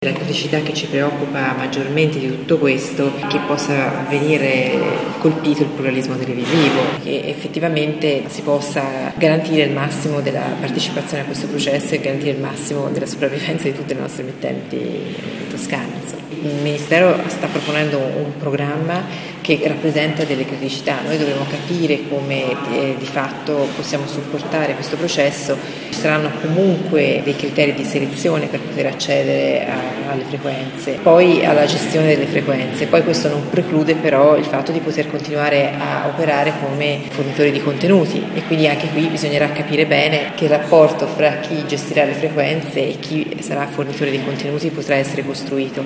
La criticità che ci preoccupa maggiormente di tutto questo è che possa venire colpito il pluralismo televisivo, che effettivamente si possa garantire il massimo della partecipazione a questo processo e garantire il massimo della sopravvivenza di tutte le nostre emittenti toscane. Il Ministero sta proponendo un programma che rappresenta delle criticità. Noi dovremo capire come di fatto possiamo supportare questo processo. Ci saranno comunque dei criteri di selezione per poter accedere alle frequenze, poi alla gestione delle frequenze. Poi questo non preclude però il fatto di poter continuare a operare come fornitori di contenuti, e quindi anche qui bisognerà capire bene che il rapporto fra chi gestirà le frequenze e chi sarà fornitore di contenuti potrà essere costruito.